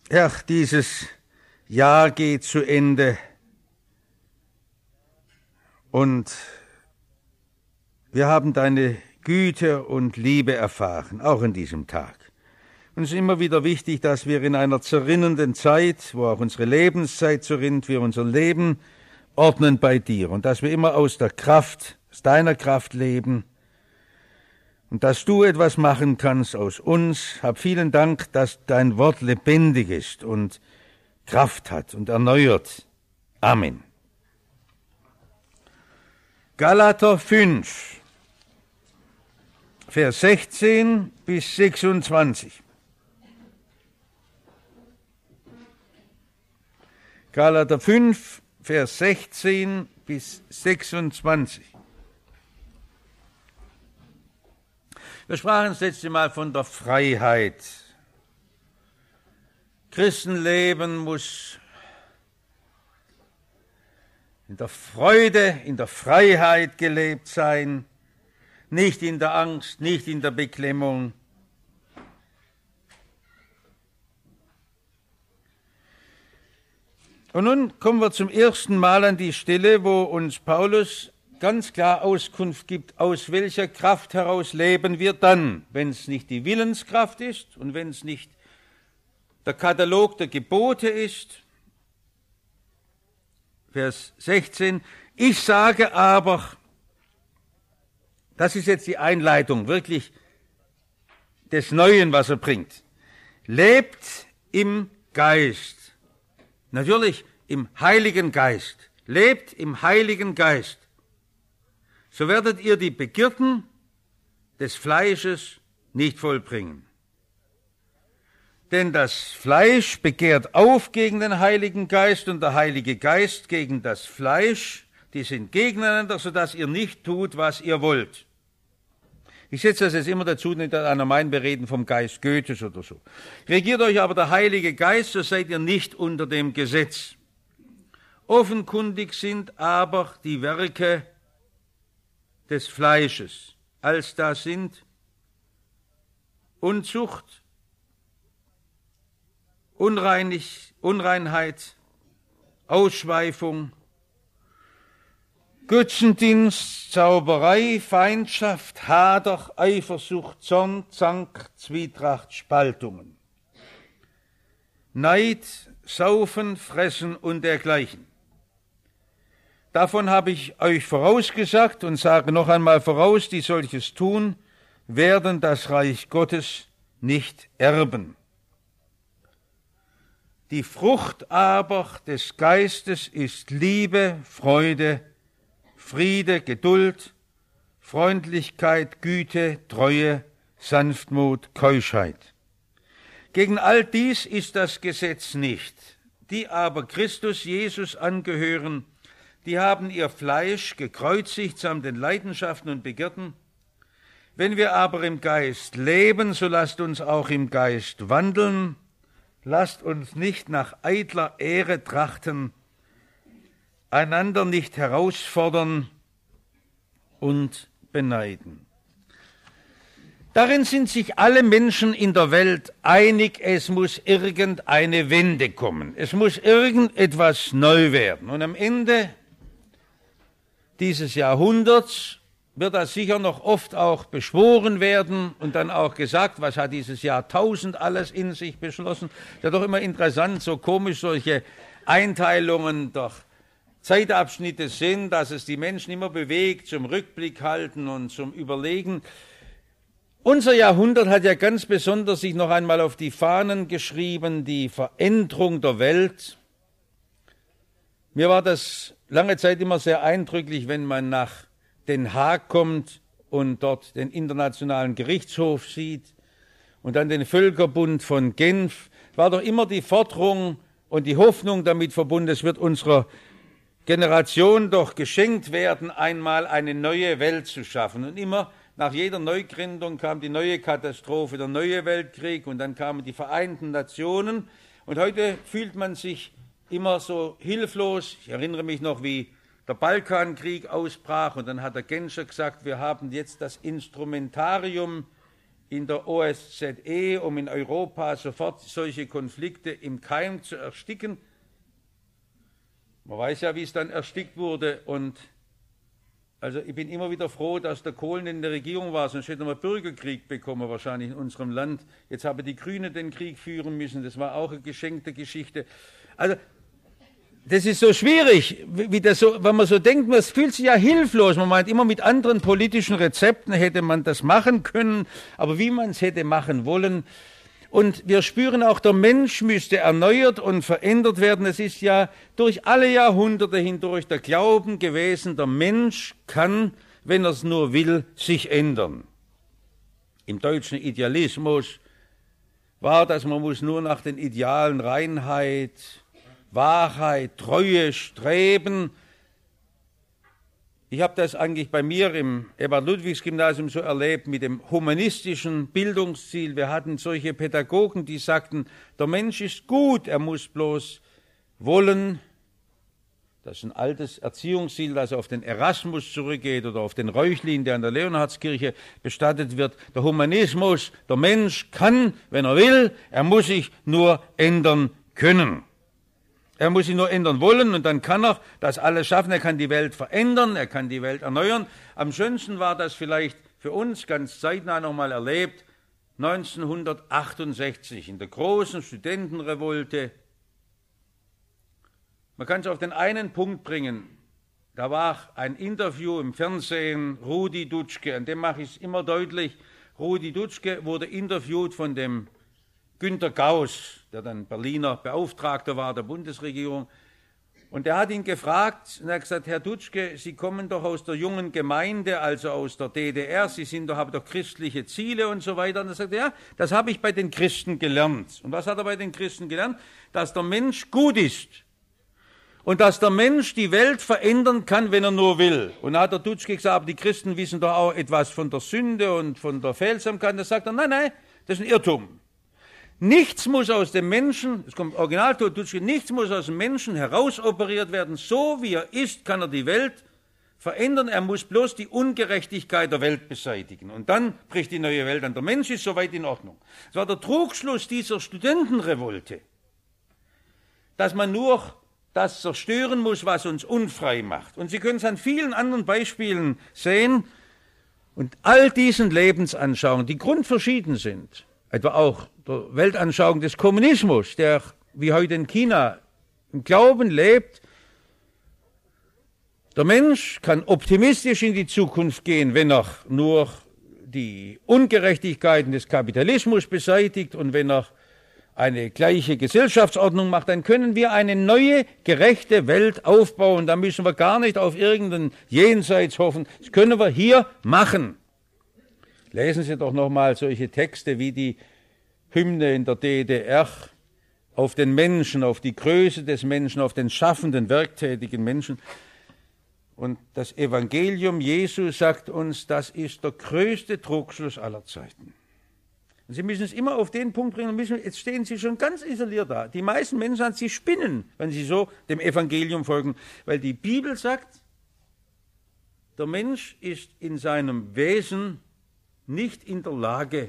Ja, dieses Jahr geht zu Ende und wir haben deine Güte und Liebe erfahren, auch in diesem Tag. Und es ist immer wieder wichtig, dass wir in einer zerrinnenden Zeit, wo auch unsere Lebenszeit zerrinnt, wir unser Leben ordnen bei dir und dass wir immer aus deiner Kraft leben und dass du etwas machen kannst aus uns. Hab vielen Dank, dass dein Wort lebendig ist und Kraft hat und erneuert. Amen. Galater 5, Vers 16 bis 26. Galater 5, Vers 16 bis 26. Wir sprachen das letzte Mal von der Freiheit. Christenleben muss in der Freude, in der Freiheit gelebt sein, nicht in der Angst, nicht in der Beklemmung. Und nun kommen wir zum ersten Mal an die Stelle, wo uns Paulus ganz klar Auskunft gibt, aus welcher Kraft heraus leben wir dann, wenn es nicht die Willenskraft ist und wenn es nicht der Katalog der Gebote ist. Vers 16, ich sage aber, das ist jetzt die Einleitung wirklich des Neuen, was er bringt, lebt im Geist, natürlich im Heiligen Geist, lebt im Heiligen Geist. So werdet ihr die Begierden des Fleisches nicht vollbringen. Denn das Fleisch begehrt auf gegen den Heiligen Geist und der Heilige Geist gegen das Fleisch. Die sind gegeneinander, sodass ihr nicht tut, was ihr wollt. Ich setze das jetzt immer dazu, nicht an einer Meinbereden vom Geist Goethes oder so. Regiert euch aber der Heilige Geist, so seid ihr nicht unter dem Gesetz. Offenkundig sind aber die Werke des Fleisches, als da sind Unzucht, Unreinheit, Ausschweifung, Götzendienst, Zauberei, Feindschaft, Hader, Eifersucht, Zorn, Zank, Zwietracht, Spaltungen, Neid, Saufen, Fressen und dergleichen. Davon habe ich euch vorausgesagt und sage noch einmal voraus, die solches tun, werden das Reich Gottes nicht erben. Die Frucht aber des Geistes ist Liebe, Freude, Friede, Geduld, Freundlichkeit, Güte, Treue, Sanftmut, Keuschheit. Gegen all dies ist das Gesetz nicht. Die aber Christus Jesus angehören, die haben ihr Fleisch gekreuzigt samt den Leidenschaften und Begierden. Wenn wir aber im Geist leben, so lasst uns auch im Geist wandeln. Lasst uns nicht nach eitler Ehre trachten, einander nicht herausfordern und beneiden. Darin sind sich alle Menschen in der Welt einig, es muss irgendeine Wende kommen. Es muss irgendetwas neu werden. Und am Ende dieses Jahrhunderts wird das sicher noch oft auch beschworen werden und dann auch gesagt, was hat dieses Jahrtausend alles in sich beschlossen. Das ist ja doch immer interessant, so komisch solche Einteilungen durch Zeitabschnitte sind, dass es die Menschen immer bewegt zum Rückblick halten und zum Überlegen. Unser Jahrhundert hat ja ganz besonders sich noch einmal auf die Fahnen geschrieben, die Veränderung der Welt. Mir war das lange Zeit immer sehr eindrücklich, wenn man nach Den Haag kommt und dort den Internationalen Gerichtshof sieht und dann den Völkerbund von Genf, war doch immer die Forderung und die Hoffnung damit verbunden, es wird unserer Generation doch geschenkt werden, einmal eine neue Welt zu schaffen. Und immer nach jeder Neugründung kam die neue Katastrophe, der neue Weltkrieg und dann kamen die Vereinten Nationen. Und heute fühlt man sich immer so hilflos. Ich erinnere mich noch, wie der Balkankrieg ausbrach und dann hat der Genscher gesagt, wir haben jetzt das Instrumentarium in der OSZE, um in Europa sofort solche Konflikte im Keim zu ersticken. Man weiß ja, wie es dann erstickt wurde. Und also ich bin immer wieder froh, dass der Kohl in der Regierung war, sonst hätten wir Bürgerkrieg bekommen wahrscheinlich in unserem Land. Jetzt haben die Grünen den Krieg führen müssen, das war auch eine geschenkte Geschichte. Also das ist so schwierig, wie das so, wenn man so denkt, man fühlt sich ja hilflos. Man meint immer, mit anderen politischen Rezepten hätte man das machen können, aber wie man es hätte machen wollen. Und wir spüren auch, der Mensch müsste erneuert und verändert werden. Es ist ja durch alle Jahrhunderte hindurch der Glauben gewesen, der Mensch kann, wenn er es nur will, sich ändern. Im deutschen Idealismus war das, man muss nur nach den Idealen Reinheit, Wahrheit, Treue streben. Ich habe das eigentlich bei mir im Ebert-Ludwigs-Gymnasium so erlebt mit dem humanistischen Bildungsziel. Wir hatten solche Pädagogen, die sagten, der Mensch ist gut, er muss bloß wollen. Das ist ein altes Erziehungsziel, das auf den Erasmus zurückgeht oder auf den Reuchlin, der an der Leonhardskirche bestattet wird. Der Humanismus, der Mensch kann, wenn er will, er muss sich nur ändern können. Er muss sich nur ändern wollen und dann kann er das alles schaffen. Er kann die Welt verändern, er kann die Welt erneuern. Am schönsten war das vielleicht für uns ganz zeitnah nochmal erlebt, 1968 in der großen Studentenrevolte. Man kann es auf den einen Punkt bringen. Da war ein Interview im Fernsehen, Rudi Dutschke, an dem mache ich es immer deutlich. Rudi Dutschke wurde interviewt von dem Günter Gauss, der dann Berliner Beauftragter war der Bundesregierung. Und er hat ihn gefragt, und er hat gesagt, Herr Dutschke, Sie kommen doch aus der jungen Gemeinde, also aus der DDR, Sie haben doch christliche Ziele und so weiter. Und er sagt, ja, das habe ich bei den Christen gelernt. Und was hat er bei den Christen gelernt? Dass der Mensch gut ist. Und dass der Mensch die Welt verändern kann, wenn er nur will. Und da hat der Dutschke gesagt, aber die Christen wissen doch auch etwas von der Sünde und von der Fehlsamkeit. Da sagt er, nein, das ist ein Irrtum. Nichts muss aus dem Menschen, es kommt original Dutschke, nichts muss aus dem Menschen herausoperiert werden. So wie er ist, kann er die Welt verändern. Er muss bloß die Ungerechtigkeit der Welt beseitigen. Und dann bricht die neue Welt an. Der Mensch ist soweit in Ordnung. Das war der Trugschluss dieser Studentenrevolte, dass man nur das zerstören muss, was uns unfrei macht. Und Sie können es an vielen anderen Beispielen sehen. Und all diesen Lebensanschauungen, die grundverschieden sind, etwa auch der Weltanschauung des Kommunismus, der wie heute in China im Glauben lebt, der Mensch kann optimistisch in die Zukunft gehen, wenn er nur die Ungerechtigkeiten des Kapitalismus beseitigt und wenn er eine gleiche Gesellschaftsordnung macht, dann können wir eine neue, gerechte Welt aufbauen. Da müssen wir gar nicht auf irgendein Jenseits hoffen. Das können wir hier machen. Lesen Sie doch nochmal solche Texte wie die Hymne in der DDR auf den Menschen, auf die Größe des Menschen, auf den schaffenden, werktätigen Menschen. Und das Evangelium Jesu sagt uns, das ist der größte Trugschluss aller Zeiten. Und Sie müssen es immer auf den Punkt bringen, jetzt stehen Sie schon ganz isoliert da. Die meisten Menschen, sie spinnen, wenn sie so dem Evangelium folgen, weil die Bibel sagt, der Mensch ist in seinem Wesen nicht in der Lage,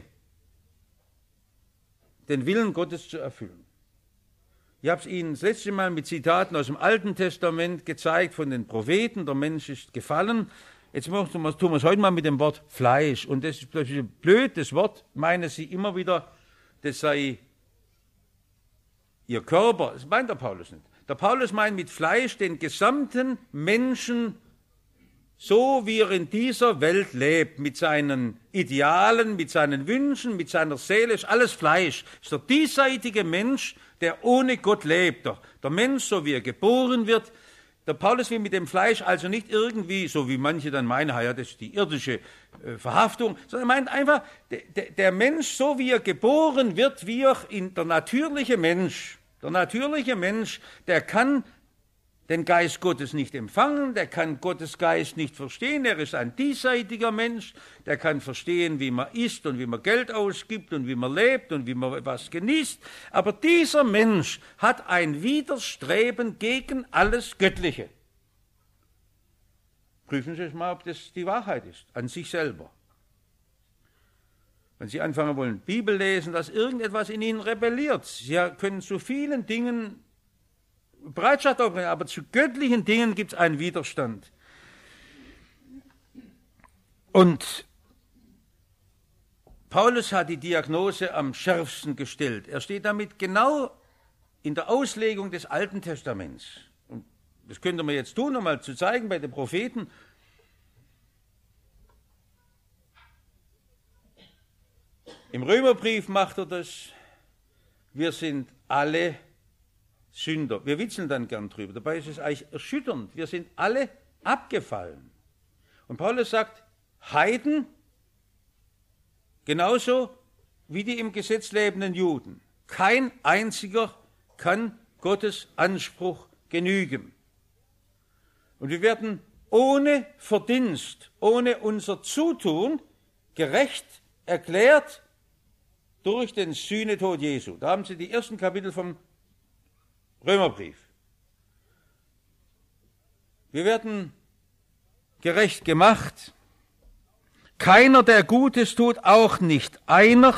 den Willen Gottes zu erfüllen. Ich habe es Ihnen das letzte Mal mit Zitaten aus dem Alten Testament gezeigt von den Propheten, der Mensch ist gefallen. Jetzt tun wir es heute mal mit dem Wort Fleisch. Und das ist blöd, das Wort meinen Sie immer wieder, das sei Ihr Körper. Das meint der Paulus nicht. Der Paulus meint mit Fleisch den gesamten Menschen, so wie er in dieser Welt lebt, mit seinen Idealen, mit seinen Wünschen, mit seiner Seele, ist alles Fleisch. Das ist der diesseitige Mensch, der ohne Gott lebt. Der Mensch, so wie er geboren wird. Der Paulus will mit dem Fleisch also nicht irgendwie, so wie manche dann meinen, ja, das ist die irdische Verhaftung, sondern er meint einfach, der Mensch, so wie er geboren wird, wie er der natürliche Mensch, der kann den Geist Gottes nicht empfangen, der kann Gottes Geist nicht verstehen, er ist ein diesseitiger Mensch, der kann verstehen, wie man isst und wie man Geld ausgibt und wie man lebt und wie man etwas genießt, aber dieser Mensch hat ein Widerstreben gegen alles Göttliche. Prüfen Sie es mal, ob das die Wahrheit ist, an sich selber. wenn Sie anfangen wollen, Bibel lesen, dass irgendetwas in Ihnen rebelliert. Sie können zu vielen Dingen Bereitschaft aufbringen, aber zu göttlichen Dingen gibt es einen Widerstand. Und Paulus hat die Diagnose am schärfsten gestellt. Er steht damit genau in der Auslegung des Alten Testaments. Und das könnte man jetzt tun, um mal zu zeigen bei den Propheten. Im Römerbrief macht er das. Wir sind alle Sünder. Wir witzeln dann gern drüber. Dabei ist es eigentlich erschütternd. Wir sind alle abgefallen. Und Paulus sagt, Heiden genauso wie die im Gesetz lebenden Juden. Kein einziger kann Gottes Anspruch genügen. Und wir werden ohne Verdienst, ohne unser Zutun gerecht erklärt durch den Sühnetod Jesu. Da haben Sie die ersten Kapitel vom Römerbrief. Wir werden gerecht gemacht. Keiner, der Gutes tut, auch nicht einer.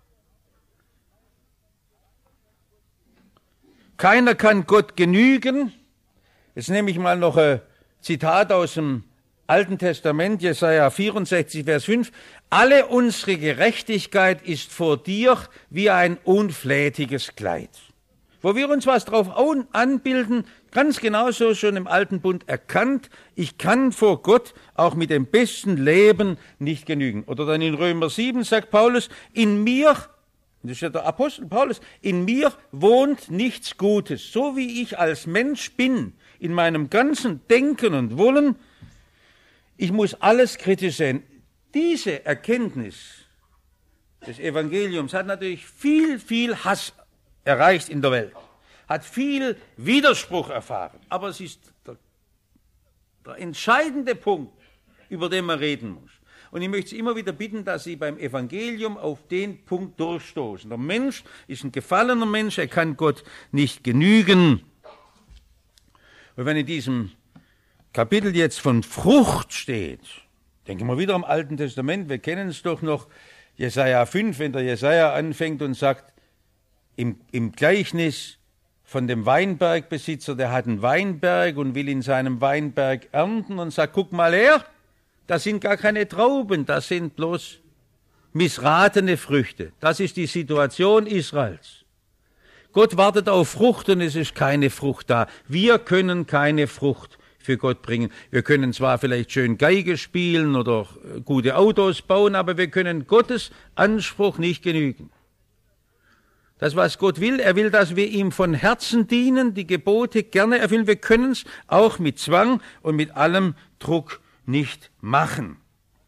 Keiner kann Gott genügen. Jetzt nehme ich mal noch ein Zitat aus dem Alten Testament, Jesaja 64, Vers 5. Alle unsere Gerechtigkeit ist vor dir wie ein unflätiges Kleid. Wo wir uns was drauf anbilden, ganz genauso schon im Alten Bund erkannt, ich kann vor Gott auch mit dem besten Leben nicht genügen. Oder dann in Römer 7 sagt Paulus, in mir, das ist ja der Apostel Paulus, in mir wohnt nichts Gutes. So wie ich als Mensch bin, in meinem ganzen Denken und Wollen, ich muss alles kritisch sehen. Diese Erkenntnis des Evangeliums hat natürlich viel Hass erreicht in der Welt, hat viel Widerspruch erfahren. Aber es ist der entscheidende Punkt, über den man reden muss. Und ich möchte Sie immer wieder bitten, dass Sie beim Evangelium auf den Punkt durchstoßen. Der Mensch ist ein gefallener Mensch, er kann Gott nicht genügen. Und wenn in diesem Kapitel jetzt von Frucht steht, denken wir wieder am Alten Testament, wir kennen es doch noch, Jesaja 5, wenn der Jesaja anfängt und sagt, im Gleichnis von dem Weinbergbesitzer, der hat einen Weinberg und will in seinem Weinberg ernten und sagt, guck mal her, das sind gar keine Trauben, das sind bloß missratene Früchte. Das ist die Situation Israels. Gott wartet auf Frucht und es ist keine Frucht da. Wir können keine Frucht für Gott bringen. Wir können zwar vielleicht schön Geige spielen oder gute Autos bauen, aber wir können Gottes Anspruch nicht genügen. Das, was Gott will, er will, dass wir ihm von Herzen dienen, die Gebote gerne erfüllen. Wir können es auch mit Zwang und mit allem Druck nicht machen.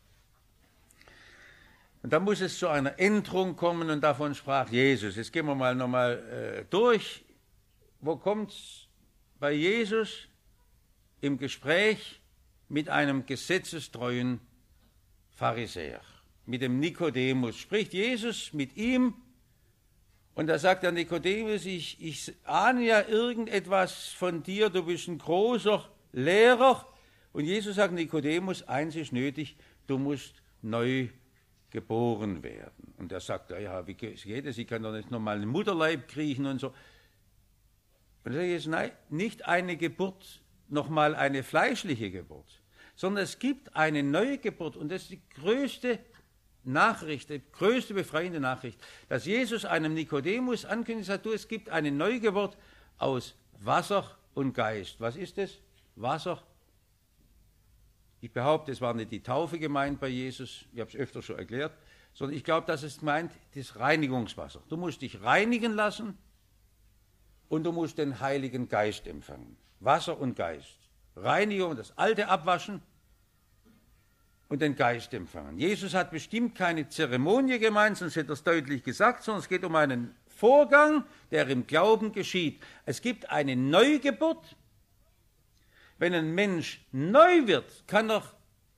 Und da muss es zu einer Änderung kommen und davon sprach Jesus. Jetzt gehen wir nochmal durch. Wo kommt es bei Jesus? Im Gespräch mit einem gesetzestreuen Pharisäer, mit dem Nikodemus. Spricht Jesus mit ihm und da sagt der Nikodemus, ich ahne ja irgendetwas von dir, du bist ein großer Lehrer. Und Jesus sagt, Nikodemus, eins ist nötig, du musst neu geboren werden. Und er sagt, ja, wie geht es? Ich kann doch nicht nochmal in den Mutterleib kriechen und so. Und er sagt Jesus, nein, nicht eine Geburt, nochmal eine fleischliche Geburt, sondern es gibt eine neue Geburt und das ist die größte Nachricht, die größte befreiende Nachricht, dass Jesus einem Nikodemus ankündigt, sagt, es gibt eine Neugeburt aus Wasser und Geist. Was ist es? Wasser. Ich behaupte, es war nicht die Taufe gemeint bei Jesus, ich habe es öfter schon erklärt, sondern ich glaube, dass es meint, das Reinigungswasser. Du musst dich reinigen lassen und du musst den Heiligen Geist empfangen. Wasser und Geist. Reinigung, das Alte abwaschen und den Geist empfangen. Jesus hat bestimmt keine Zeremonie gemeint, sonst hätte er es deutlich gesagt, sondern es geht um einen Vorgang, der im Glauben geschieht. Es gibt eine Neugeburt. Wenn ein Mensch neu wird, kann er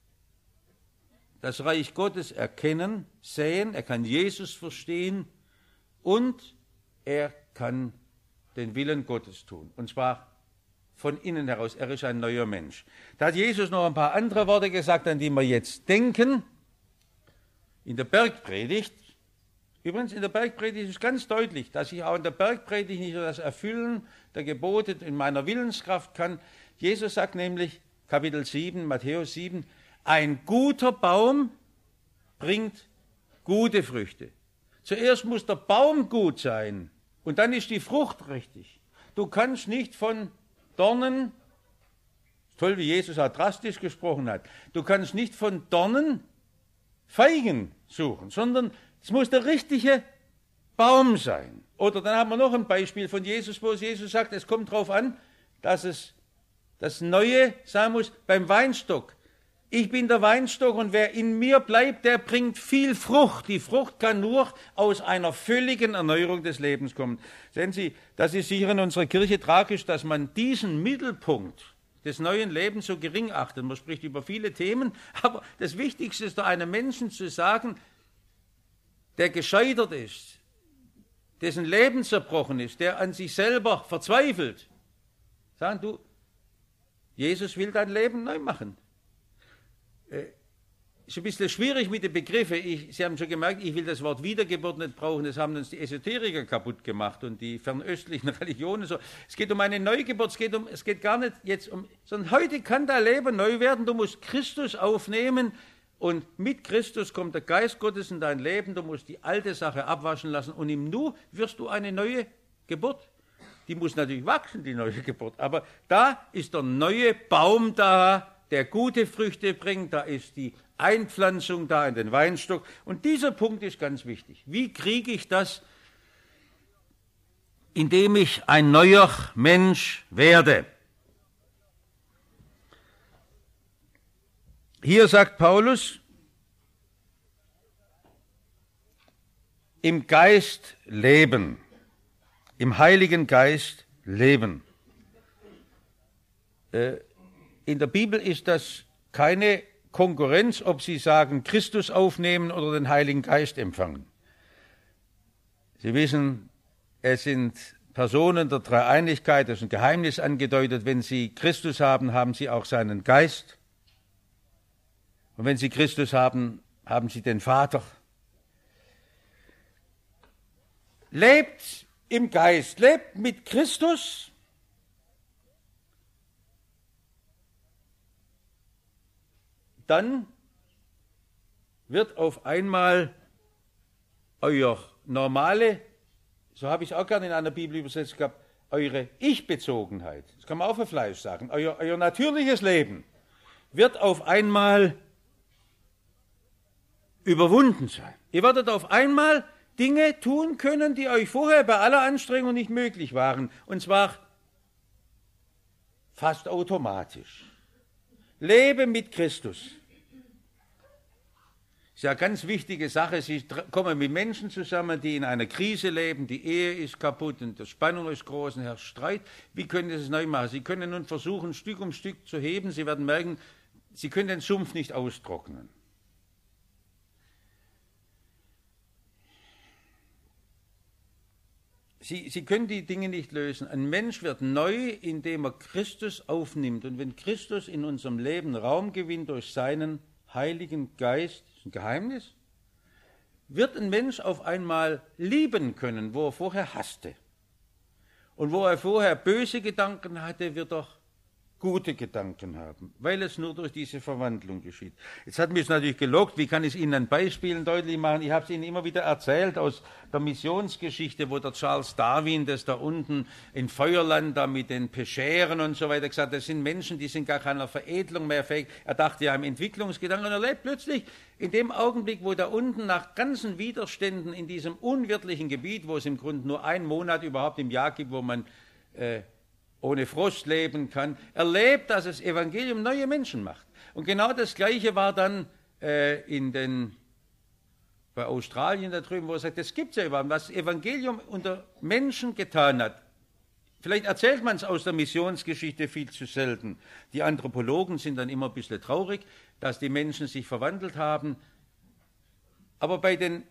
das Reich Gottes erkennen, sehen, er kann Jesus verstehen und er kann den Willen Gottes tun. Und zwar von innen heraus. Er ist ein neuer Mensch. Da hat Jesus noch ein paar andere Worte gesagt, an die wir jetzt denken. in der Bergpredigt, übrigens in der Bergpredigt ist ganz deutlich, dass ich auch in der Bergpredigt nicht nur das Erfüllen der Gebote in meiner Willenskraft kann. Jesus sagt nämlich, Kapitel 7, Matthäus 7, ein guter Baum bringt gute Früchte. Zuerst muss der Baum gut sein und dann ist die Frucht richtig. Du kannst nicht von Dornen, toll wie Jesus auch drastisch gesprochen hat, du kannst nicht von Dornen Feigen suchen, sondern es muss der richtige Baum sein. Oder dann haben wir noch ein Beispiel von Jesus, wo Jesus sagt, es kommt darauf an, dass es das Neue sein muss beim Weinstock. Ich bin der Weinstock und wer in mir bleibt, der bringt viel Frucht. Die Frucht kann nur aus einer völligen Erneuerung des Lebens kommen. Sehen Sie, das ist sicher in unserer Kirche tragisch, dass man diesen Mittelpunkt des neuen Lebens so gering achtet. Man spricht über viele Themen, aber das Wichtigste ist doch einem Menschen zu sagen, der gescheitert ist, dessen Leben zerbrochen ist, der an sich selber verzweifelt. Sagen du, Jesus will dein Leben neu machen. Ist ein bisschen schwierig mit den Begriffen. Sie haben schon gemerkt, ich will das Wort Wiedergeburt nicht brauchen. Das haben uns die Esoteriker kaputt gemacht und die fernöstlichen Religionen. So. Es geht um eine Neugeburt. Es geht gar nicht jetzt sondern heute kann dein Leben neu werden. Du musst Christus aufnehmen und mit Christus kommt der Geist Gottes in dein Leben. Du musst die alte Sache abwaschen lassen und im Nu wirst du eine neue Geburt. Die muss natürlich wachsen, die neue Geburt. Aber da ist der neue Baum da, der gute Früchte bringt. Da ist die Einpflanzung da in den Weinstock. Und dieser Punkt ist ganz wichtig. Wie kriege ich das? Indem ich ein neuer Mensch werde. Hier sagt Paulus, im Geist leben. Im Heiligen Geist leben. In der Bibel ist das keine Konkurrenz, ob Sie sagen, Christus aufnehmen oder den Heiligen Geist empfangen. Sie wissen, es sind Personen der Dreieinigkeit, das ist ein Geheimnis angedeutet. Wenn Sie Christus haben, haben Sie auch seinen Geist. Und wenn Sie Christus haben, haben Sie den Vater. Lebt im Geist, lebt mit Christus. Dann wird auf einmal euer normale, so habe ich es auch gerne in einer Bibel übersetzt gehabt, eure Ich-Bezogenheit, das kann man auch für Fleisch sagen, euer natürliches Leben wird auf einmal überwunden sein. Ihr werdet auf einmal Dinge tun können, die euch vorher bei aller Anstrengung nicht möglich waren, und zwar fast automatisch. Lebe mit Christus. Das ist ja eine ganz wichtige Sache. Sie kommen mit Menschen zusammen, die in einer Krise leben, die Ehe ist kaputt und die Spannung ist groß und herrscht Streit. Wie können Sie es neu machen? Sie können nun versuchen, Stück um Stück zu heben. Sie werden merken, Sie können den Sumpf nicht austrocknen. Sie können die Dinge nicht lösen. Ein Mensch wird neu, indem er Christus aufnimmt. Und wenn Christus in unserem Leben Raum gewinnt durch seinen Heiligen Geist, das ist ein Geheimnis, wird ein Mensch auf einmal lieben können, wo er vorher hasste. Und wo er vorher böse Gedanken hatte, wird er gute Gedanken haben, weil es nur durch diese Verwandlung geschieht. Jetzt hat mich es natürlich gelockt, wie kann ich es Ihnen an Beispielen deutlich machen? Ich habe es Ihnen immer wieder erzählt aus der Missionsgeschichte, wo der Charles Darwin, das da unten in Feuerland, da mit den Pescheren und so weiter gesagt, das sind Menschen, die sind gar keiner Veredelung mehr fähig. Er dachte ja im Entwicklungsgedanken und er lebt plötzlich in dem Augenblick, wo da unten nach ganzen Widerständen in diesem unwirtlichen Gebiet, wo es im Grunde nur einen Monat überhaupt im Jahr gibt, wo man ohne Frost leben kann, erlebt, dass das Evangelium neue Menschen macht. Und genau das Gleiche war dann bei Australien da drüben, wo er sagt, das gibt es ja überhaupt, was das Evangelium unter Menschen getan hat. Vielleicht erzählt man es aus der Missionsgeschichte viel zu selten. Die Anthropologen sind dann immer ein bisschen traurig, dass die Menschen sich verwandelt haben. Aber bei den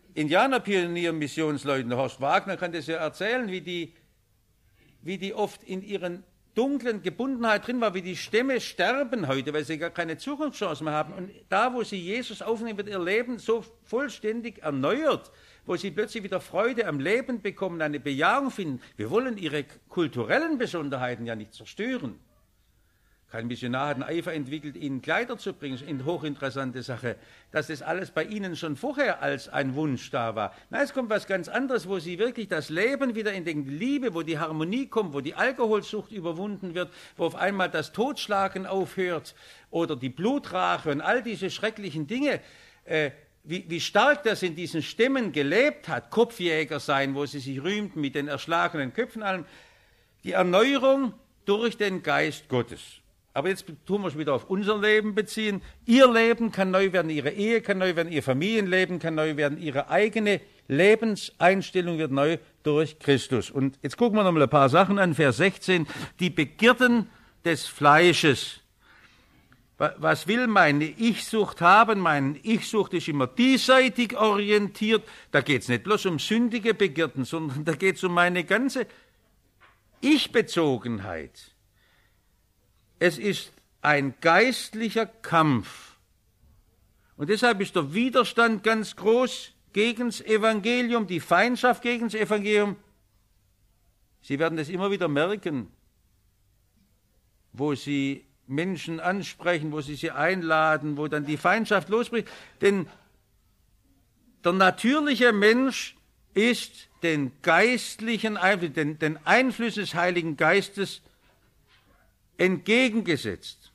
Indianerpionieren-Missionsleuten, der Horst Wagner kann das ja erzählen, wie die oft in ihren dunklen Gebundenheit drin war, wie die Stämme sterben heute, weil sie gar keine Zukunftschance mehr haben. Und da, wo sie Jesus aufnehmen, wird ihr Leben so vollständig erneuert, wo sie plötzlich wieder Freude am Leben bekommen, eine Bejahung finden. Wir wollen ihre kulturellen Besonderheiten ja nicht zerstören. Kein Missionar hat einen Eifer entwickelt, ihnen Kleider zu bringen, eine hochinteressante Sache, dass das alles bei ihnen schon vorher als ein Wunsch da war. Nein, es kommt was ganz anderes, wo sie wirklich das Leben wieder in die Liebe, wo die Harmonie kommt, wo die Alkoholsucht überwunden wird, wo auf einmal das Totschlagen aufhört oder die Blutrache und all diese schrecklichen Dinge, wie stark das in diesen Stämmen gelebt hat, Kopfjäger sein, wo sie sich rühmten mit den erschlagenen Köpfen, allem, die Erneuerung durch den Geist Gottes. Aber jetzt tun wir es wieder auf unser Leben beziehen. Ihr Leben kann neu werden, Ihre Ehe kann neu werden, Ihr Familienleben kann neu werden, Ihre eigene Lebenseinstellung wird neu durch Christus. Und jetzt gucken wir noch mal ein paar Sachen an. Vers 16, die Begierden des Fleisches. Was will meine Ich-Sucht haben? Meine Ich-Sucht ist immer diesseitig orientiert. Da geht es nicht bloß um sündige Begierden, sondern da geht es um meine ganze Ich-Bezogenheit. Es ist ein geistlicher Kampf. Und deshalb ist der Widerstand ganz groß gegen das Evangelium, die Feindschaft gegen das Evangelium. Sie werden das immer wieder merken, wo Sie Menschen ansprechen, wo Sie sie einladen, wo dann die Feindschaft losbricht. Denn der natürliche Mensch ist den geistlichen Einflüssen, den Einflüssen des Heiligen Geistes entgegengesetzt.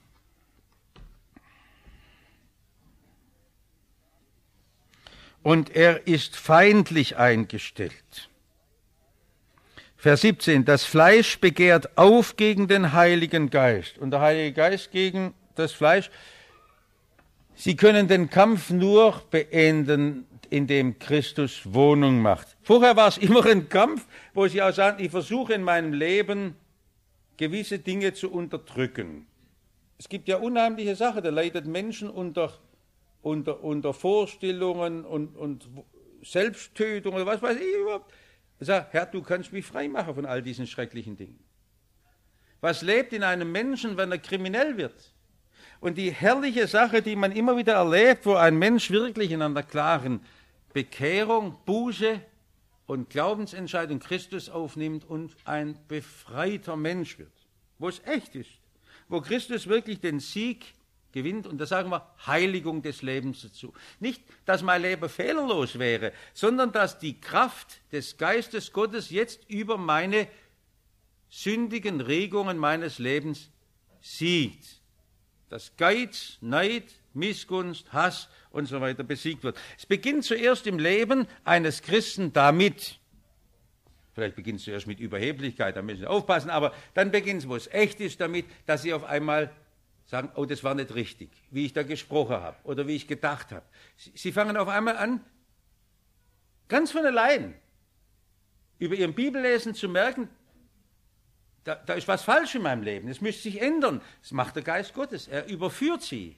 Und er ist feindlich eingestellt. Vers 17, das Fleisch begehrt auf gegen den Heiligen Geist und der Heilige Geist gegen das Fleisch. Sie können den Kampf nur beenden, indem Christus Wohnung macht. Vorher war es immer ein Kampf, wo Sie auch sagen, ich versuche in meinem Leben gewisse Dinge zu unterdrücken. Es gibt ja unheimliche Sachen, da leidet Menschen unter Vorstellungen und Selbsttötung oder was weiß ich überhaupt. Ich sage, Herr, du kannst mich frei machen von all diesen schrecklichen Dingen. Was lebt in einem Menschen, wenn er kriminell wird? Und die herrliche Sache, die man immer wieder erlebt, wo ein Mensch wirklich in einer klaren Bekehrung, Buße und Glaubensentscheidung Christus aufnimmt und ein befreiter Mensch wird, wo es echt ist, wo Christus wirklich den Sieg gewinnt, und da sagen wir Heiligung des Lebens dazu. Nicht, dass mein Leben fehlerlos wäre, sondern dass die Kraft des Geistes Gottes jetzt über meine sündigen Regungen meines Lebens siegt. Dass Geiz, Neid, Missgunst, Hass und so weiter besiegt wird. Es beginnt zuerst im Leben eines Christen damit. Vielleicht beginnt es zuerst mit Überheblichkeit, da müssen Sie aufpassen, aber dann beginnt es, wo es echt ist, damit, dass Sie auf einmal sagen, oh, das war nicht richtig, wie ich da gesprochen habe oder wie ich gedacht habe. Sie fangen auf einmal an, ganz von allein, über Ihrem Bibellesen zu merken, da ist was falsch in meinem Leben, es müsste sich ändern. Das macht der Geist Gottes, er überführt Sie.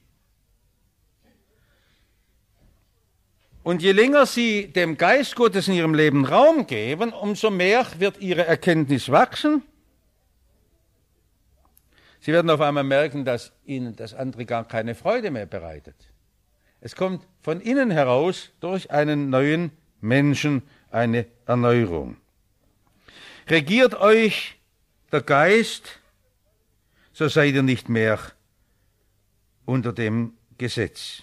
Und je länger Sie dem Geist Gottes in Ihrem Leben Raum geben, umso mehr wird Ihre Erkenntnis wachsen. Sie werden auf einmal merken, dass Ihnen das andere gar keine Freude mehr bereitet. Es kommt von innen heraus durch einen neuen Menschen eine Erneuerung. Regiert euch der Geist, so seid ihr nicht mehr unter dem Gesetz.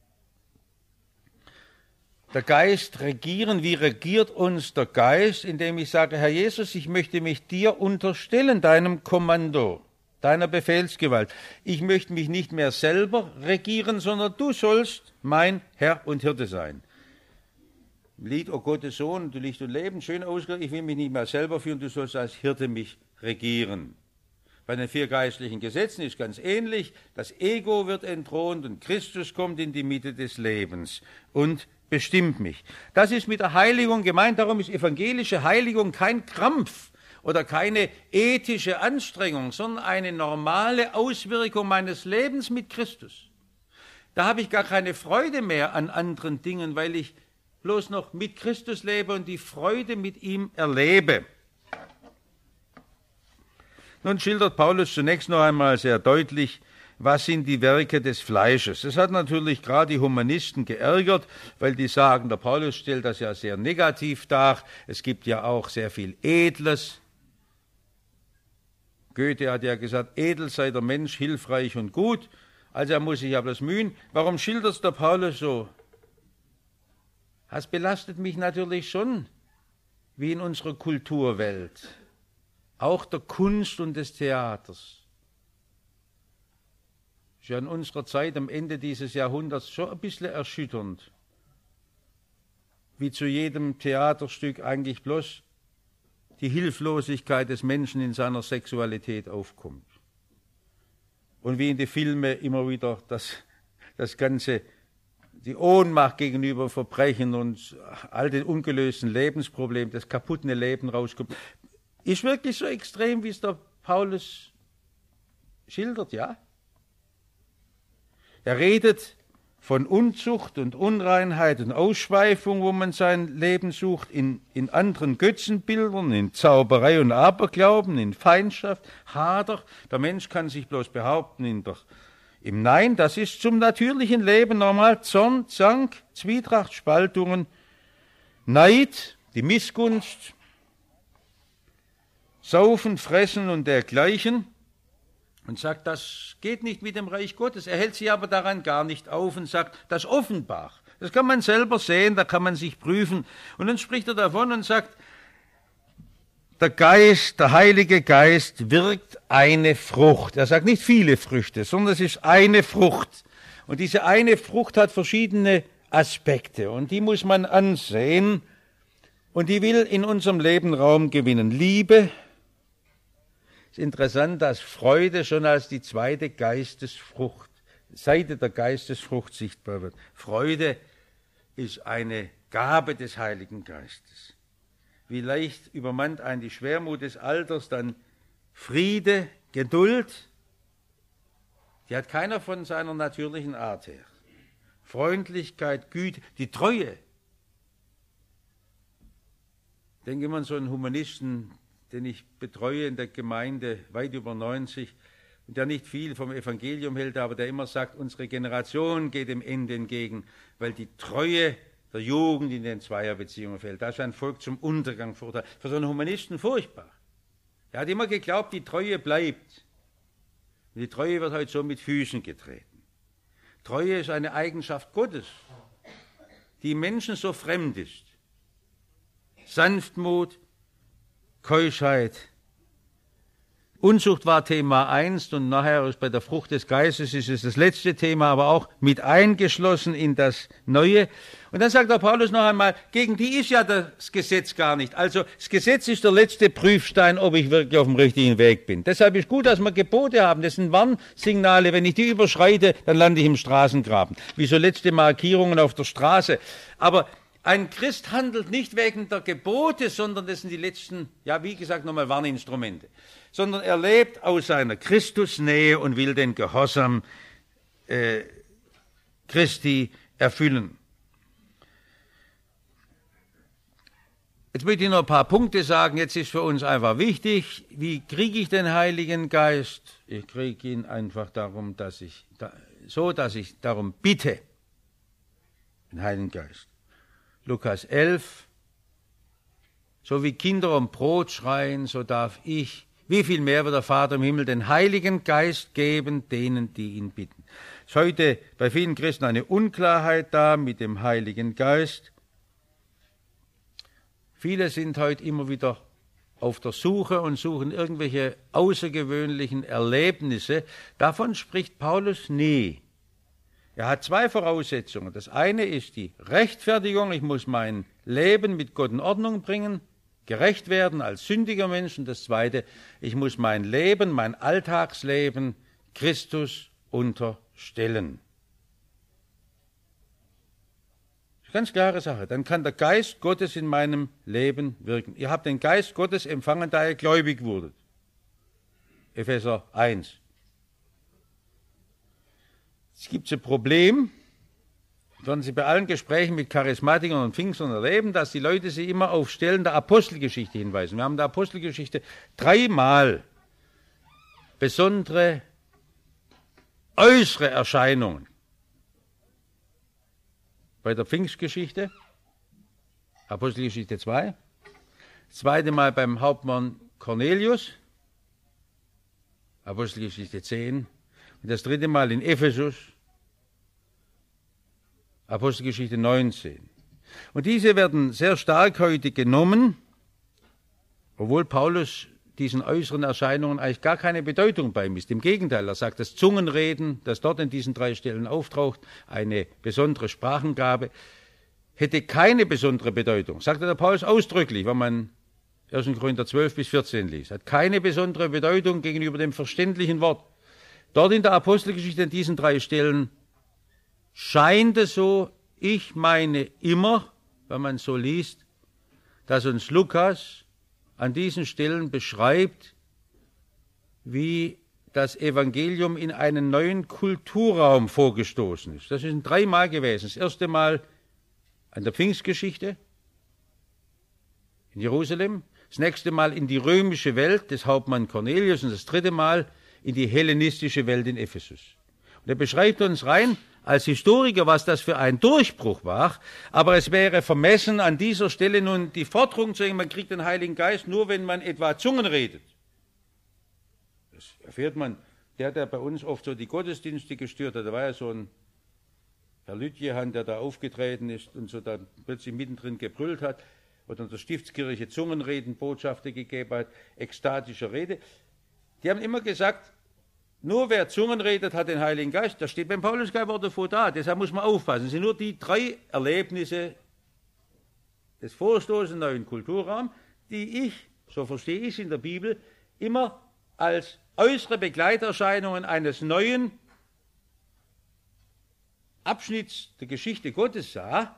Der Geist regieren, wie regiert uns der Geist, indem ich sage, Herr Jesus, ich möchte mich dir unterstellen, deinem Kommando, deiner Befehlsgewalt. Ich möchte mich nicht mehr selber regieren, sondern du sollst mein Herr und Hirte sein. Im Lied, O Gottes Sohn, du Licht und Leben, schön ausgedrückt, ich will mich nicht mehr selber führen, du sollst als Hirte mich regieren. Bei den 4 geistlichen Gesetzen ist ganz ähnlich, das Ego wird entthront und Christus kommt in die Mitte des Lebens und bestimmt mich. Das ist mit der Heiligung gemeint, darum ist evangelische Heiligung kein Krampf oder keine ethische Anstrengung, sondern eine normale Auswirkung meines Lebens mit Christus. Da habe ich gar keine Freude mehr an anderen Dingen, weil ich bloß noch mit Christus lebe und die Freude mit ihm erlebe. Nun schildert Paulus zunächst noch einmal sehr deutlich, was sind die Werke des Fleisches. Das hat natürlich gerade die Humanisten geärgert, weil die sagen, der Paulus stellt das ja sehr negativ dar. Es gibt ja auch sehr viel Edles. Goethe hat ja gesagt, edel sei der Mensch, hilfreich und gut. Also er muss sich ja bloß mühen. Warum schildert es der Paulus so? Das belastet mich natürlich schon, wie in unserer Kulturwelt, auch der Kunst und des Theaters. Ist ja in unserer Zeit am Ende dieses Jahrhunderts schon ein bisschen erschütternd, wie zu jedem Theaterstück eigentlich bloß die Hilflosigkeit des Menschen in seiner Sexualität aufkommt. Und wie in den Filmen immer wieder das Ganze, die Ohnmacht gegenüber Verbrechen und all den ungelösten Lebensproblemen, das kaputte Leben rauskommt. Ist wirklich so extrem, wie es der Paulus schildert, ja? Er redet von Unzucht und Unreinheit und Ausschweifung, wo man sein Leben sucht, in anderen Götzenbildern, in Zauberei und Aberglauben, in Feindschaft, Hader. Der Mensch kann sich bloß behaupten im Nein. Das ist zum natürlichen Leben normal. Zorn, Zank, Zwietracht, Spaltungen, Neid, die Missgunst, Saufen, Fressen und dergleichen. Und sagt, das geht nicht mit dem Reich Gottes. Er hält sich aber daran gar nicht auf und sagt, das offenbar. Das kann man selber sehen, da kann man sich prüfen. Und dann spricht er davon und sagt, der Geist, der Heilige Geist wirkt eine Frucht. Er sagt nicht viele Früchte, sondern es ist eine Frucht. Und diese eine Frucht hat verschiedene Aspekte und die muss man ansehen und die will in unserem Leben Raum gewinnen. Liebe. Es ist interessant, dass Freude schon als die zweite Geistesfrucht, Seite der Geistesfrucht sichtbar wird. Freude ist eine Gabe des Heiligen Geistes. Wie leicht übermannt einen die Schwermut des Alters, dann Friede, Geduld, die hat keiner von seiner natürlichen Art her. Freundlichkeit, Güte, die Treue. Ich denke immer an so einen Humanisten, den ich betreue in der Gemeinde, weit über 90, und der nicht viel vom Evangelium hält, aber der immer sagt, unsere Generation geht dem Ende entgegen, weil die Treue der Jugend in den Zweierbeziehungen fällt. Das ist ein Volk zum Untergang verurteilt. Für so einen Humanisten furchtbar. Er hat immer geglaubt, die Treue bleibt. Und die Treue wird heute so mit Füßen getreten. Treue ist eine Eigenschaft Gottes, die im Menschen so fremd ist. Sanftmut, Keuschheit. Unzucht war Thema 1 und nachher ist bei der Frucht des Geistes ist es das letzte Thema, aber auch mit eingeschlossen in das Neue. Und dann sagt der Paulus noch einmal, gegen die ist ja das Gesetz gar nicht. Also das Gesetz ist der letzte Prüfstein, ob ich wirklich auf dem richtigen Weg bin. Deshalb ist gut, dass wir Gebote haben. Das sind Warnsignale. Wenn ich die überschreite, dann lande ich im Straßengraben. Wie so letzte Markierungen auf der Straße. Aber ein Christ handelt nicht wegen der Gebote, sondern das sind die letzten, ja wie gesagt, nochmal Warninstrumente. Sondern er lebt aus seiner Christusnähe und will den Gehorsam Christi erfüllen. Jetzt möchte ich noch ein paar Punkte sagen. Jetzt ist für uns einfach wichtig, wie kriege ich den Heiligen Geist? Ich kriege ihn einfach darum, dass ich darum bitte, den Heiligen Geist. Lukas 11, so wie Kinder um Brot schreien, so darf ich, wie viel mehr wird der Vater im Himmel den Heiligen Geist geben, denen, die ihn bitten. Es ist heute bei vielen Christen eine Unklarheit da mit dem Heiligen Geist. Viele sind heute immer wieder auf der Suche und suchen irgendwelche außergewöhnlichen Erlebnisse. Davon spricht Paulus nie. Er hat zwei Voraussetzungen. Das eine ist die Rechtfertigung. Ich muss mein Leben mit Gott in Ordnung bringen, gerecht werden als sündiger Mensch. Und das zweite, ich muss mein Leben, mein Alltagsleben Christus unterstellen. Das ist eine ganz klare Sache. Dann kann der Geist Gottes in meinem Leben wirken. Ihr habt den Geist Gottes empfangen, da ihr gläubig wurdet. Epheser 1. Es gibt ein Problem, das werden Sie bei allen Gesprächen mit Charismatikern und Pfingstern erleben, dass die Leute sich immer auf Stellen der Apostelgeschichte hinweisen. Wir haben in der Apostelgeschichte 3-mal besondere äußere Erscheinungen. Bei der Pfingstgeschichte, Apostelgeschichte 2, das zweite Mal beim Hauptmann Cornelius, Apostelgeschichte 10, und das dritte Mal in Ephesus, Apostelgeschichte 19. Und diese werden sehr stark heute genommen, obwohl Paulus diesen äußeren Erscheinungen eigentlich gar keine Bedeutung beimisst. Im Gegenteil, er sagt, das Zungenreden, das dort in diesen 3 Stellen auftaucht, eine besondere Sprachengabe, hätte keine besondere Bedeutung. Sagte der Paulus ausdrücklich, wenn man 1. Korinther 12 bis 14 liest. Hat keine besondere Bedeutung gegenüber dem verständlichen Wort. Dort in der Apostelgeschichte an diesen 3 Stellen scheint es so, ich meine immer, wenn man so liest, dass uns Lukas an diesen Stellen beschreibt, wie das Evangelium in einen neuen Kulturraum vorgestoßen ist. Das ist 3-mal gewesen. Das erste Mal an der Pfingstgeschichte in Jerusalem, das nächste Mal in die römische Welt des Hauptmann Cornelius und das 3. Mal in die hellenistische Welt in Ephesus. Und er beschreibt uns rein als Historiker, was das für ein Durchbruch war, aber es wäre vermessen, an dieser Stelle nun die Forderung zu sagen, man kriegt den Heiligen Geist nur, wenn man etwa Zungen redet. Das erfährt man, der bei uns oft so die Gottesdienste gestört hat, da war ja so ein Herr Lütjehan, der da aufgetreten ist und so dann plötzlich mittendrin gebrüllt hat oder in der Stiftskirche Zungenreden, Botschaften gegeben hat, ekstatische Rede. Die haben immer gesagt, nur wer Zungen redet, hat den Heiligen Geist. Das steht beim Paulus kein Wort davor da. Deshalb muss man aufpassen. Es sind nur die 3 Erlebnisse des vorstoßenden neuen Kulturraums, die ich, so verstehe ich es in der Bibel, immer als äußere Begleiterscheinungen eines neuen Abschnitts der Geschichte Gottes sah.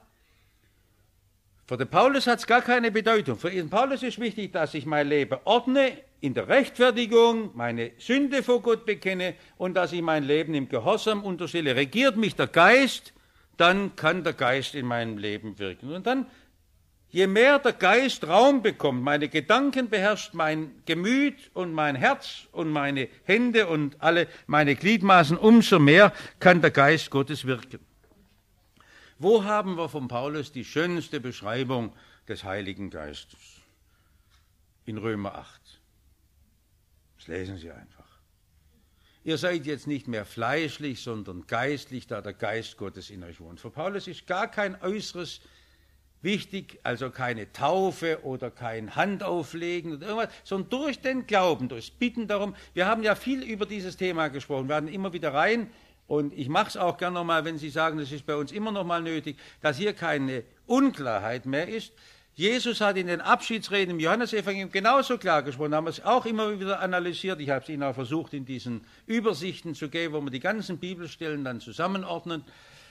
Für den Paulus hat es gar keine Bedeutung. Für den Paulus ist wichtig, dass ich mein Leben ordne, in der Rechtfertigung, meine Sünde vor Gott bekenne und dass ich mein Leben im Gehorsam unterstelle. Regiert mich der Geist, dann kann der Geist in meinem Leben wirken. Und dann, je mehr der Geist Raum bekommt, meine Gedanken beherrscht mein Gemüt und mein Herz und meine Hände und alle meine Gliedmaßen, umso mehr kann der Geist Gottes wirken. Wo haben wir von Paulus die schönste Beschreibung des Heiligen Geistes? In Römer 8. Das lesen Sie einfach. Ihr seid jetzt nicht mehr fleischlich, sondern geistlich, da der Geist Gottes in euch wohnt. Für Paulus ist gar kein Äußeres wichtig, also keine Taufe oder kein Handauflegen oder irgendwas, sondern durch den Glauben, durchs Bitten darum. Wir haben ja viel über dieses Thema gesprochen, wir werden immer wieder rein. Und ich mache es auch gern nochmal, wenn Sie sagen, das ist bei uns immer noch mal nötig, dass hier keine Unklarheit mehr ist. Jesus hat in den Abschiedsreden im Johannesevangelium genauso klar gesprochen, haben wir es auch immer wieder analysiert. Ich habe es Ihnen auch versucht, in diesen Übersichten zu geben, wo wir die ganzen Bibelstellen dann zusammenordnen.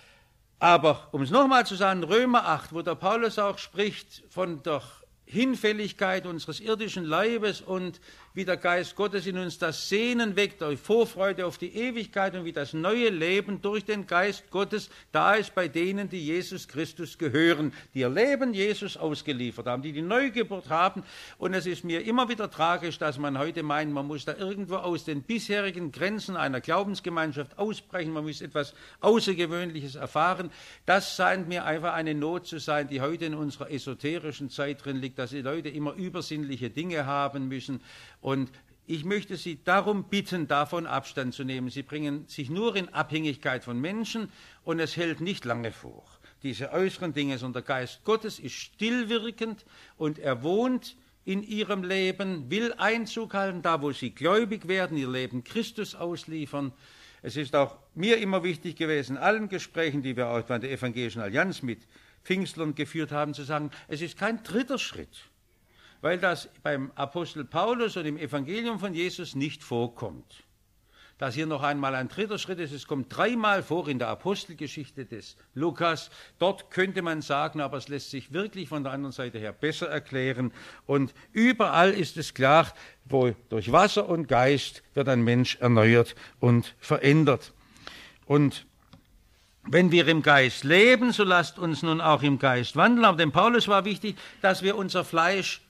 Aber um es nochmal zu sagen, Römer 8, wo der Paulus auch spricht von der Hinfälligkeit unseres irdischen Leibes und wie der Geist Gottes in uns das Sehnen weckt, die Vorfreude auf die Ewigkeit und wie das neue Leben durch den Geist Gottes da ist bei denen, die Jesus Christus gehören, die ihr Leben Jesus ausgeliefert haben, die die Neugeburt haben. Und es ist mir immer wieder tragisch, dass man heute meint, man muss da irgendwo aus den bisherigen Grenzen einer Glaubensgemeinschaft ausbrechen, man muss etwas Außergewöhnliches erfahren. Das scheint mir einfach eine Not zu sein, die heute in unserer esoterischen Zeit drin liegt, dass die Leute immer übersinnliche Dinge haben müssen. Und ich möchte Sie darum bitten, davon Abstand zu nehmen. Sie bringen sich nur in Abhängigkeit von Menschen und es hält nicht lange vor. Diese äußeren Dinge, sondern der Geist Gottes ist stillwirkend und er wohnt in ihrem Leben, will Einzug halten, da wo sie gläubig werden, ihr Leben Christus ausliefern. Es ist auch mir immer wichtig gewesen, in allen Gesprächen, die wir auch bei der Evangelischen Allianz mit Pfingstlern geführt haben, zu sagen, es ist kein dritter Schritt, weil das beim Apostel Paulus und im Evangelium von Jesus nicht vorkommt. Dass hier noch einmal ein dritter Schritt ist, es kommt 3-mal vor in der Apostelgeschichte des Lukas. Dort könnte man sagen, aber es lässt sich wirklich von der anderen Seite her besser erklären. Und überall ist es klar, wo durch Wasser und Geist wird ein Mensch erneuert und verändert. Und wenn wir im Geist leben, so lasst uns nun auch im Geist wandeln. Aber dem Paulus war wichtig, dass wir unser Fleisch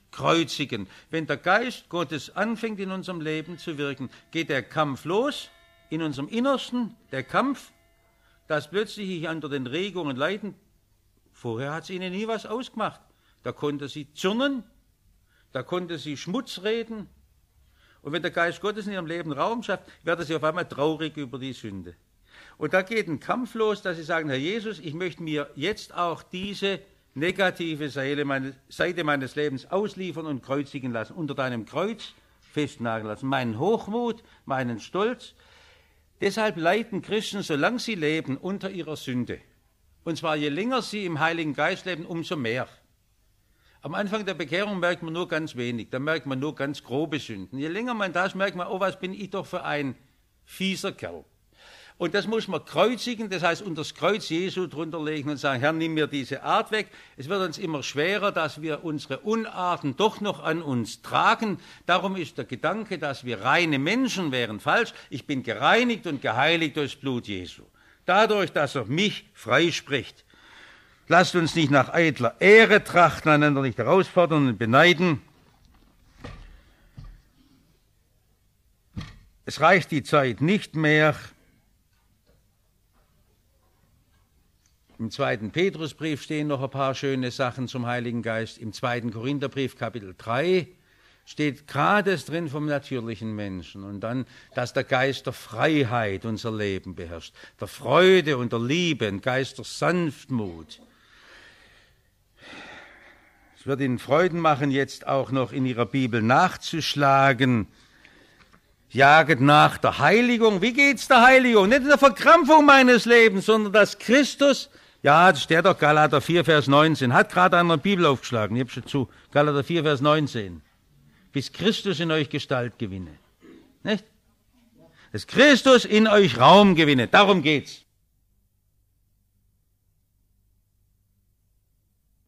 kreuzigen. Wenn der Geist Gottes anfängt in unserem Leben zu wirken, geht der Kampf los, in unserem Innersten, der Kampf, dass plötzlich ich unter den Regungen leiden. Vorher hat es ihnen nie was ausgemacht. Da konnte sie zürnen, da konnte sie Schmutz reden. Und wenn der Geist Gottes in ihrem Leben Raum schafft, werden sie auf einmal traurig über die Sünde. Und da geht ein Kampf los, dass sie sagen, Herr Jesus, ich möchte mir jetzt auch diese negative Seite meines Lebens ausliefern und kreuzigen lassen, unter deinem Kreuz festnageln lassen. Meinen Hochmut, meinen Stolz. Deshalb leiden Christen, solange sie leben, unter ihrer Sünde. Und zwar je länger sie im Heiligen Geist leben, umso mehr. Am Anfang der Bekehrung merkt man nur ganz wenig, da merkt man nur ganz grobe Sünden. Je länger man das merkt man, oh, was bin ich doch für ein fieser Kerl. Und das muss man kreuzigen, das heißt unter das Kreuz Jesu drunter legen und sagen, Herr, nimm mir diese Art weg. Es wird uns immer schwerer, dass wir unsere Unarten doch noch an uns tragen. Darum ist der Gedanke, dass wir reine Menschen wären, falsch. Ich bin gereinigt und geheiligt durchs Blut Jesu. Dadurch, dass er mich freispricht. Lasst uns nicht nach eitler Ehre trachten, einander nicht herausfordern und beneiden. Es reicht die Zeit nicht mehr. Im 2. Petrusbrief stehen noch ein paar schöne Sachen zum Heiligen Geist. Im 2. Korintherbrief, Kapitel 3, steht gerade drin vom natürlichen Menschen. Und dann, dass der Geist der Freiheit unser Leben beherrscht, der Freude und der Liebe, ein Geist der Sanftmut. Es wird Ihnen Freuden machen, jetzt auch noch in Ihrer Bibel nachzuschlagen. Jaget nach der Heiligung. Wie geht's der Heiligung? Nicht in der Verkrampfung meines Lebens, sondern dass Christus, ja, das steht doch Galater 4, Vers 19, hat gerade einer Bibel aufgeschlagen, ich habe schon zu, Galater 4, Vers 19, bis Christus in euch Gestalt gewinne. Nicht? Dass Christus in euch Raum gewinne, darum geht's.